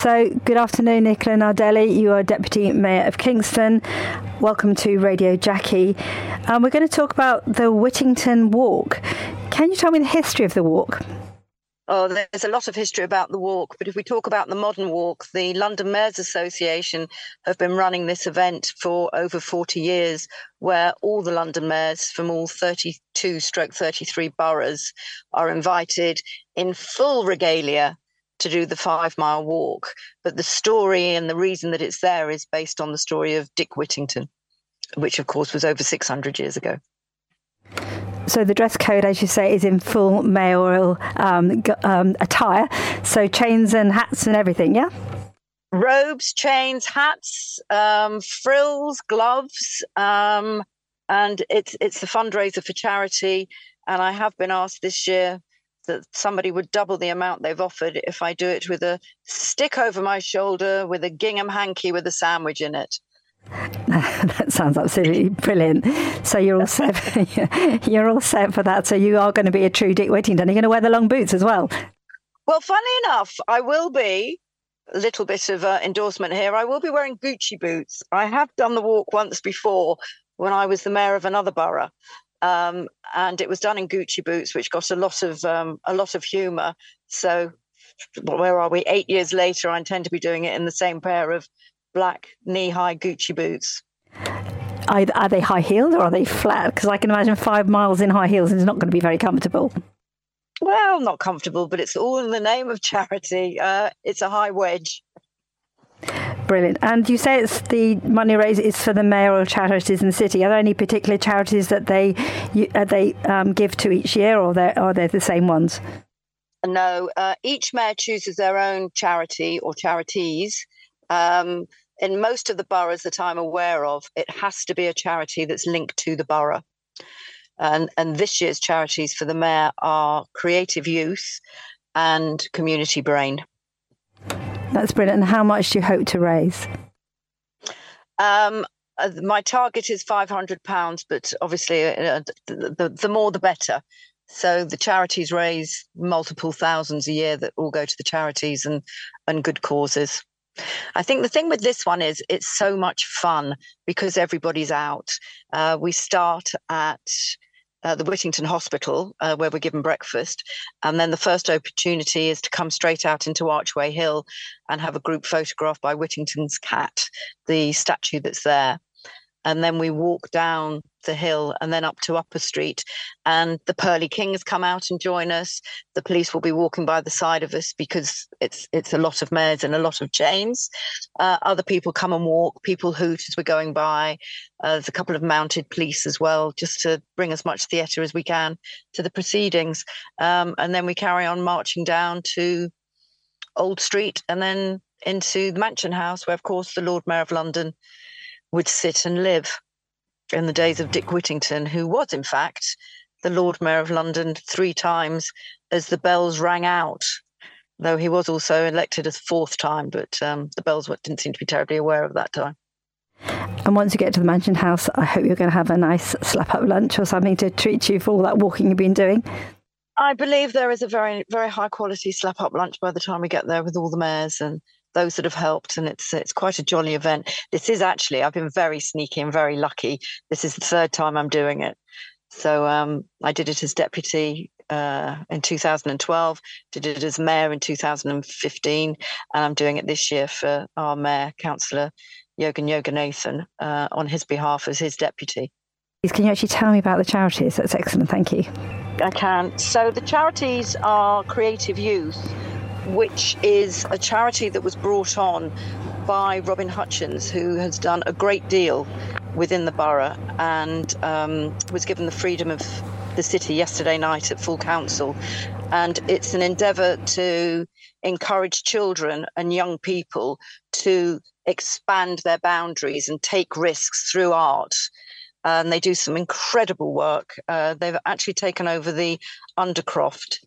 So, good afternoon, Nicola Nardelli. You are Deputy Mayor of Kingston. Welcome to Radio Jackie. We're going to talk about the Whittington Walk. Can you tell me the history of the walk? Oh, there's a lot of history about the walk, but if we talk about the modern walk, the London Mayors Association have been running this event for over 40 years, where all the London mayors from all 32/33 boroughs are invited in full regalia to do the 5-mile walk. But the story and the reason that it's there is based on the story of Dick Whittington, which of course was over 600 years ago. So the dress code, as you say, is in full mayoral attire. So chains and hats and everything, yeah? Robes, chains, hats, frills, gloves, and it's the fundraiser for charity. And I have been asked this year that somebody would double the amount they've offered if I do it with a stick over my shoulder with a gingham hanky with a sandwich in it. That sounds absolutely brilliant. So you're all set. You're all set for that. So you are going to be a true Dick Whittington. You're going to wear the long boots as well. Well, funny enough, I will be. A little bit of endorsement here. I will be wearing Gucci boots. I have done the walk once before when I was the mayor of another borough, and it was done in Gucci boots, which got a lot of humour. So where are we? 8 years later, I intend to be doing it in the same pair of black knee-high Gucci boots. Are they high-heeled or are they flat? Because I can imagine 5 miles in high heels is not going to be very comfortable. Well, not comfortable, but it's all in the name of charity. It's a high wedge. Brilliant. And you say it's the money raised is for the mayoral charities in the city. Are there any particular charities that they give to each year, or are they the same ones? No, each mayor chooses their own charity or charities. In most of the boroughs that I'm aware of, it has to be a charity that's linked to the borough. And this year's charities for the mayor are Creative Youth and Community Brain. That's brilliant. And how much do you hope to raise? My target is £500, but obviously the more the better. So the charities raise multiple thousands a year that all go to the charities and good causes. I think the thing with this one is it's so much fun because everybody's out. We start at the Whittington Hospital where we're given breakfast. And then the first opportunity is to come straight out into Archway Hill and have a group photograph by Whittington's cat, the statue that's there. And then we walk down the hill and then up to Upper Street. And the Pearly Kings come out and join us. The police will be walking by the side of us because it's a lot of mayors and a lot of chains. Other people come and walk. People hoot as we're going by. There's a couple of mounted police as well, just to bring as much theatre as we can to the proceedings. And then we carry on marching down to Old Street and then into the Mansion House, where, of course, the Lord Mayor of London would sit and live in the days of Dick Whittington, who was, in fact, the Lord Mayor of London 3 times as the bells rang out, though he was also elected a 4th time, but the bells didn't seem to be terribly aware of that time. And once you get to the Mansion House, I hope you're going to have a nice slap-up lunch or something to treat you for all that walking you've been doing. I believe there is a very, very high-quality slap-up lunch by the time we get there with all the mayors and those that have helped, and it's quite a jolly event. This is actually, I've been very sneaky and very lucky. This is the 3rd time I'm doing it. So I did it as deputy in 2012, did it as mayor in 2015, and I'm doing it this year for our mayor, Councillor Yogan Yoganathan, on his behalf as his deputy. Can you actually tell me about the charities? That's excellent, thank you. I can. So the charities are Creative Youth, which is a charity that was brought on by Robin Hutchins, who has done a great deal within the borough and was given the freedom of the city yesterday night at full council. And it's an endeavour to encourage children and young people to expand their boundaries and take risks through art. And they do some incredible work. They've actually taken over the Undercroft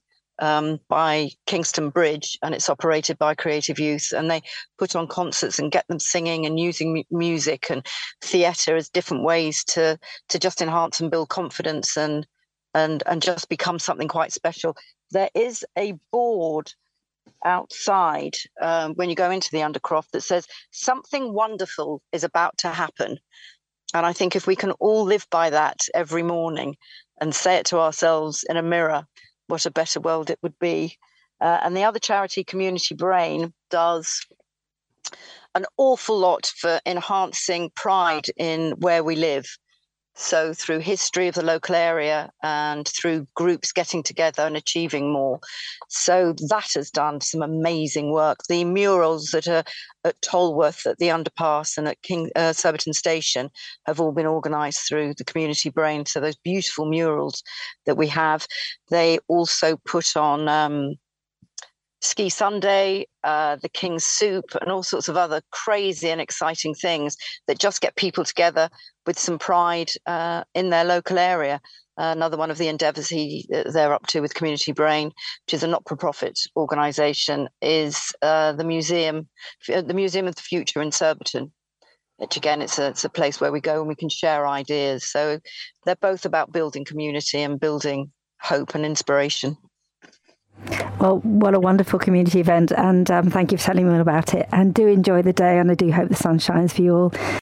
by Kingston Bridge, and it's operated by Creative Youth, and they put on concerts and get them singing and using music and theatre as different ways to just enhance and build confidence and just become something quite special. There is a board outside when you go into the Undercroft that says something wonderful is about to happen. And I think if we can all live by that every morning and say it to ourselves in a mirror, what a better world it would be. And the other charity, Community Brain, does an awful lot for enhancing pride in where we live. So through history of the local area and through groups getting together and achieving more. So that has done some amazing work. The murals that are at Tolworth, at the underpass, and at Surbiton Station have all been organised through the Community Brain. So those beautiful murals that we have, they also put on Ski Sunday, the King's Soup, and all sorts of other crazy and exciting things that just get people together with some pride in their local area. Another one of the endeavours they're up to with Community Brain, which is a not-for-profit organisation, is the Museum of the Future in Surbiton. Which again, it's a place where we go and we can share ideas. So they're both about building community and building hope and inspiration. Well, what a wonderful community event, and thank you for telling me all about it. And do enjoy the day, and I do hope the sun shines for you all.